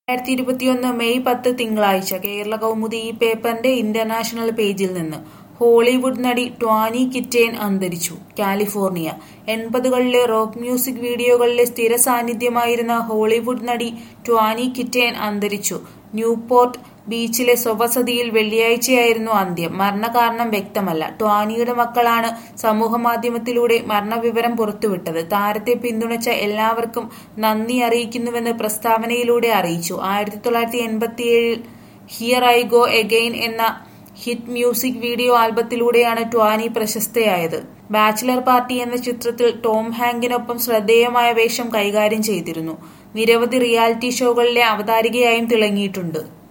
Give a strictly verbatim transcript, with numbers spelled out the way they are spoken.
രണ്ടായിരത്തി ഇരുപത്തിയൊന്ന് മെയ് പത്ത് തിങ്കളാഴ്ച കേരള കൗമുദി ഈ പേപ്പറിന്റെ ഇന്റർനാഷണൽ പേജിൽ നിന്ന് ഹോളിവുഡ് നടി ട്വാനി കിറ്റേൻ അന്തരിച്ചു. കാലിഫോർണിയ. എൺപതുകളിലെ റോക്ക് മ്യൂസിക് വീഡിയോകളിലെ സ്ഥിര സാന്നിധ്യമായിരുന്ന ഹോളിവുഡ് നടി ട്വാനി കിറ്റേൻ അന്തരിച്ചു. ന്യൂപോർട്ട് ബീച്ചിലെ സ്വവസതിയിൽ വെള്ളിയാഴ്ചയായിരുന്നു അന്ത്യം. മരണകാരണം വ്യക്തമല്ല. ട്വാനിയുടെ മക്കളാണ് സമൂഹമാധ്യമത്തിലൂടെ മരണവിവരം പുറത്തുവിട്ടത്. താരത്തെ പിന്തുണച്ച എല്ലാവർക്കും നന്ദി അറിയിക്കുന്നുവെന്ന് പ്രസ്താവനയിലൂടെ അറിയിച്ചു. ആയിരത്തി തൊള്ളായിരത്തി എൺപത്തിയേഴിൽ ഹിയർ ഐ ഗോ എഗെയിൻ എന്ന ഹിറ്റ് മ്യൂസിക് വീഡിയോ ആൽബത്തിലൂടെയാണ് ട്വാനി പ്രശസ്തയായത്. ബാച്ചിലർ പാർട്ടി എന്ന ചിത്രത്തിൽ ടോം ഹാങ്കിനൊപ്പം ശ്രദ്ധേയമായ വേഷം കൈകാര്യം ചെയ്തിരുന്നു. നിരവധി റിയാലിറ്റി ഷോകളിലെ അവതാരികയായും തിളങ്ങിയിട്ടുണ്ട്.